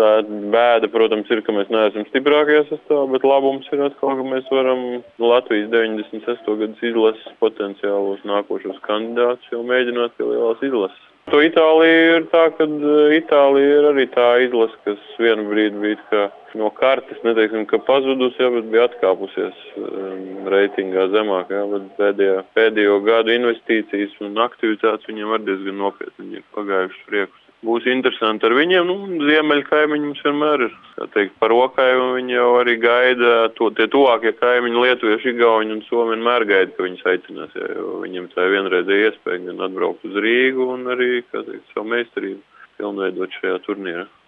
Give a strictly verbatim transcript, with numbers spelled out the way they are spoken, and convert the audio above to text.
Tā bēda, protams, ir, ka mēs neesam stiprākajā sastāvā, bet labums ir atkal, ka mēs varam Latvijas deviņdesmit sesto gadas izlases potenciālos nākošos kandidātus jau mēģināt pie lielās izlases. To Itālija ir tā, ka Itālija ir arī tā izlase, kas vienu brīdi bija kā no kartes, neteiksim, ka pazudusi, jā, bet bija atkāpusies um, reitingā zemāk, jā, bet pēdējā, pēdējo gadu investīcijas un aktivitātes viņiem var diezgan nopietni, viņi ir pagājuši priekus. Būs interesanti ar viņiem, nu, ziemeļu kaimiņi mums vienmēr ir, kā teikt, par rokai, un viņi jau arī gaida, to, tie tuvākie kaimiņi, lietuvieši, igauņi un somi vienmēr gaida, ka viņus aicinās, jā, jo viņiem tā vienreizēja iespēja gan atbraukt uz Rīgu un arī, kā teikt, savu meistarību pilnveidot šajā turnīrā.